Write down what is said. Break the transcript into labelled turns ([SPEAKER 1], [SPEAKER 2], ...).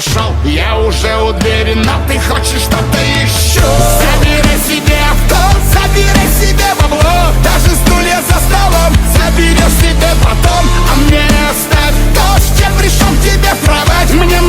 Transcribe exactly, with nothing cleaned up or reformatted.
[SPEAKER 1] ушел, я уже у двери, но ты хочешь что-то еще. Забирай себе авто, забирай себе бабло, даже стулья за столом заберешь себе потом. А мне оставь то, с чем пришел к тебе в кровать. Мне